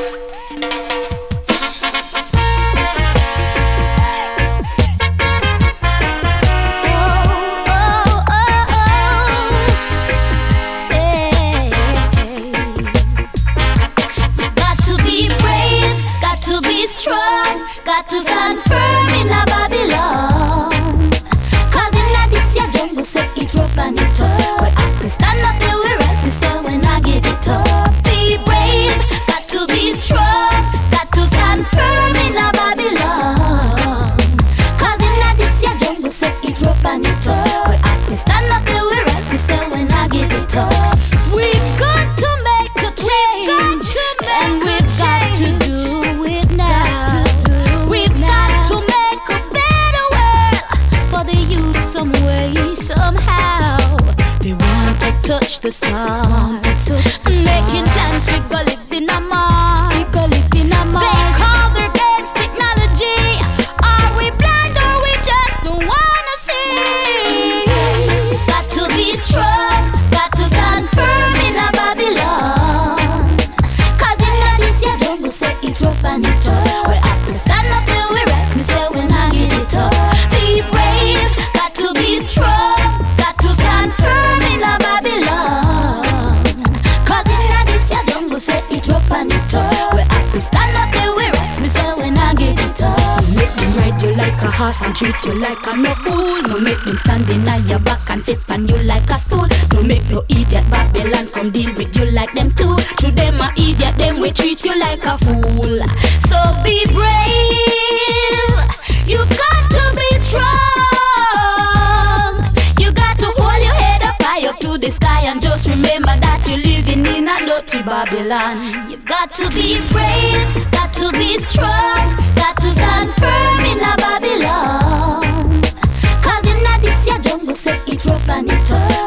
Got to stand firm in a Babylon. Cause in a this ya jungle say it rough and it tough. But I can stand up there we rise, me say when I give it up. Be brave, got to be strong. Got to stand firm in a Babylon. Cause in a this ya jungle say it rough and it tough. But I can stand up there we rise, me say when I give it up. We've got to make a change, and we've got to do it now. We've got to make a better world for the youth some way, somehow. They want to touch the stars, making plans we go live in a Mars. They call their games technology. Are we blind or we just don't wanna see? Got to be strong, got to stand firm in a Babylon. Cause in a this ya jungle say it rough and it tough. Well, I can stand up there we rise, me say when I give it up. Be brave, got to be strong, got to stand firm in a Babylon. Cause in a this ya jungle say it rough and it tough. Well, I can stand up there we rise, me say when I give it up. Don't make them ride you like a horse and treat you like a no fool. No make them stand in your back and sit on you like a stool. Don't make no idiot Babylon come deal with you like them too. To them a idiot, them we treat you like a fool. So be brave, you've got to be strong. You got to hold your head up high up to the sky and just remember that you're living in a dirty Babylon. You've got to be brave, got to be strong, got to stand firm in a Babylon. Cause in a this ya jungle say it rough and it tough.